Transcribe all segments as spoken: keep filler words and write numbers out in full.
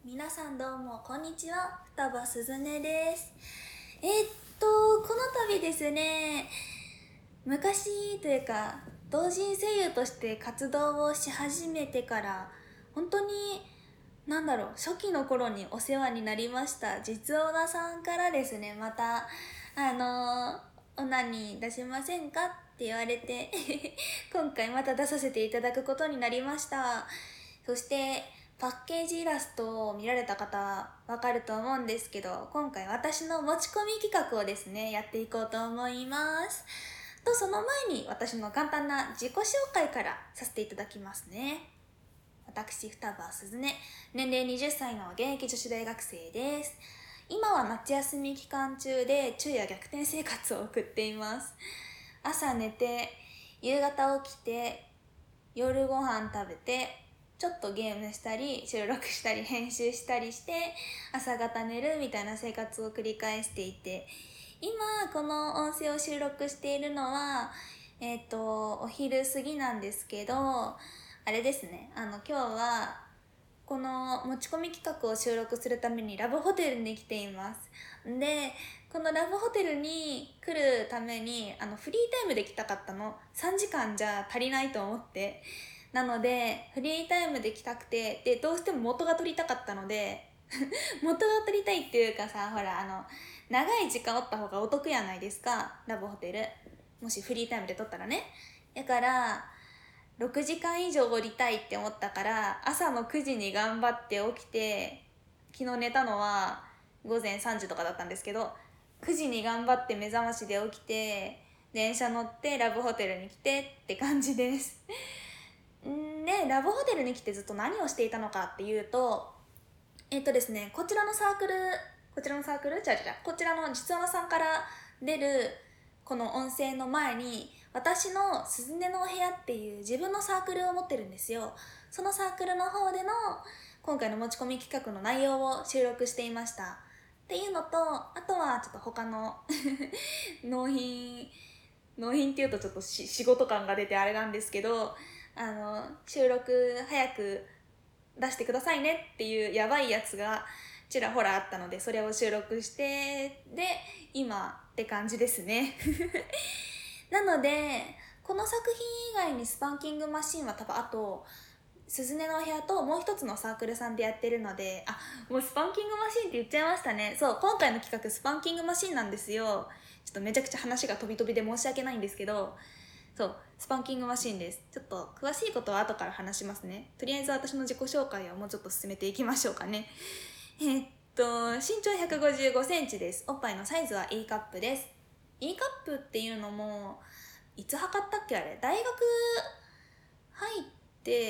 皆さんどうもこんにちは、双葉すずねです。えー、っとこの度ですね、昔というか同人声優として活動をし始めてから本当になんだろう初期の頃にお世話になりました実オナさんからですね、またあのオナニー出しませんかって言われて今回また出させていただくことになりました。そしてパッケージイラストを見られた方わかると思うんですけど、今回私の持ち込み企画をですねやっていこうと思います。とその前に私の簡単な自己紹介からさせていただきますね。私双葉すずね、年齢はたちの現役女子大学生です。今は夏休み期間中で昼夜逆転生活を送っています。朝寝て夕方起きて夜ご飯食べてちょっとゲームしたり収録したり編集したりして朝方寝るみたいな生活を繰り返していて、今この音声を収録しているのはえっ、とお昼過ぎなんですけど、あれですね、あの今日はこの持ち込み企画を収録するためにラブホテルに来ています。でこのラブホテルに来るためにあのフリータイムで来たかったの。さんじかんじゃ足りないと思って、なのでフリータイムで来たくて、でどうしても元が取りたかったので元が取りたいっていうかさ、ほらあの長い時間おった方がお得やないですか、ラブホテルもしフリータイムで取ったらね。だからろくじかん以上おりたいって思ったから朝のくじに頑張って起きて、昨日寝たのは午前さんじとかだったんですけど、くじに頑張って目覚ましで起きて電車乗ってラブホテルに来てって感じですんで、ラブホテルに来てずっと何をしていたのかっていうと、えっとですねこちらのサークルこちらのサークルじゃじゃこちらの実話さんから出るこの音声の前に私のすずねのお部屋っていう自分のサークルを持ってるんですよ。そのサークルの方での今回の持ち込み企画の内容を収録していましたっていうのと、あとはちょっと他の納品納品っていうとちょっとし仕事感が出てあれなんですけど、あの収録早く出してくださいねっていうやばいやつがちらほらあったので、それを収録してで今って感じですねなのでこの作品以外にスパンキングマシンは多分あとすずねのお部屋ともう一つのサークルさんでやってるので、あ、もうスパンキングマシンって言っちゃいましたね。そう、今回の企画スパンキングマシンなんですよ。ちょっとめちゃくちゃ話が飛び飛びで申し訳ないんですけど、そうスパンキングマシンです。ちょっと詳しいことは後から話しますね。とりあえず私の自己紹介をもうちょっと進めていきましょうかね。えーっと身長ひゃくごじゅうごセンチです。おっぱいのサイズは E カップです。 E カップっていうのもいつ測ったっけ、あれ大学入って、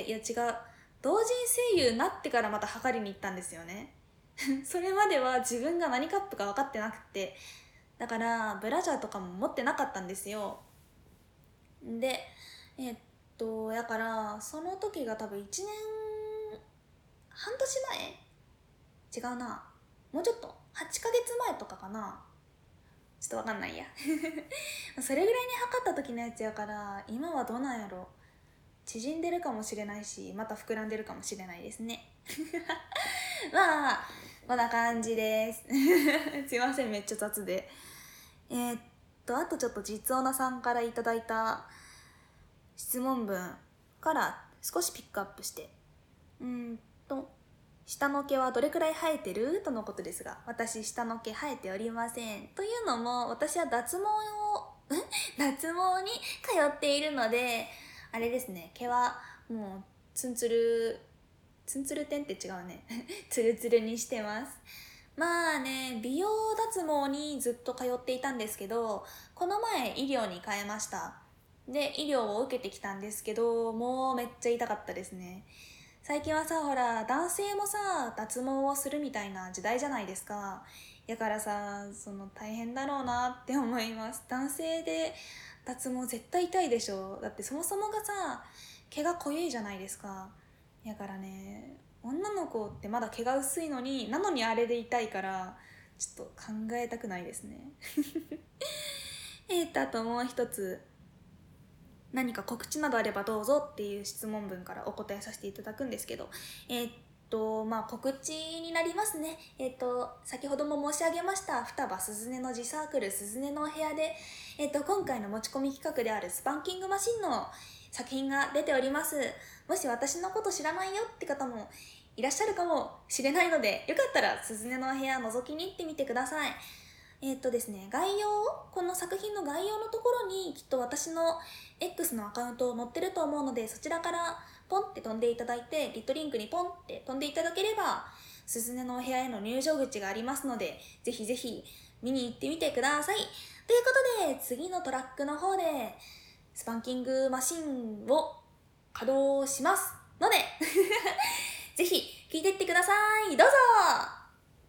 いや違う、同人声優になってからまた測りに行ったんですよねそれまでは自分が何カップか分かってなくて、だからブラジャーとかも持ってなかったんですよ。でえっとだからその時が多分いちねんはんとしまえ、違うな、もうちょっとはちかげつまえとかかな、ちょっとわかんないやそれぐらいに測った時のやつやから、今はどうなんやろ、縮んでるかもしれないしまた膨らんでるかもしれないですねまあこんな感じですすいません、めっちゃ雑で。えー、っとあとちょっと実オナさんからいただいた質問文から少しピックアップして、うーんと下の毛はどれくらい生えてるとのことですが、私下の毛生えておりません。というのも私は脱毛を脱毛に通っているので、あれですね、毛はもうツンツルツンツルテンって違うねツルツルにしてます。まあね、美容脱毛にずっと通っていたんですけど、この前医療に変えました。で医療を受けてきたんですけど、もうめっちゃ痛かったですね。最近はさ、ほら男性もさ脱毛をするみたいな時代じゃないですか。だからさ、その大変だろうなって思います。男性で脱毛絶対痛いでしょ。だってそもそもがさ毛が濃いじゃないですか。だからね、女の子ってまだ毛が薄いのになのにあれで痛いからちょっと考えたくないですねえっとあともう一つ、何か告知などあればどうぞっていう質問文からお答えさせていただくんですけど、えーっとまあ告知になりますね。えっと先ほども申し上げました双葉すずねの自サークルすずねのお部屋で、えっと今回の持ち込み企画であるスパンキングマシンの作品が出ております。もし私のこと知らないよって方もいらっしゃるかもしれないので、よかったらすずねのお部屋覗きに行ってみてください。えっとですね、概要を、この作品の概要のところにきっと私の X のアカウントを載ってると思うので、そちらからポンって飛んでいただいて、リットリンクにポンって飛んでいただければ、すずねのお部屋への入場口がありますので、ぜひぜひ見に行ってみてください。ということで、次のトラックの方で、スパンキングマシンを稼働しますので、ぜひ聴いてってください。どうぞ。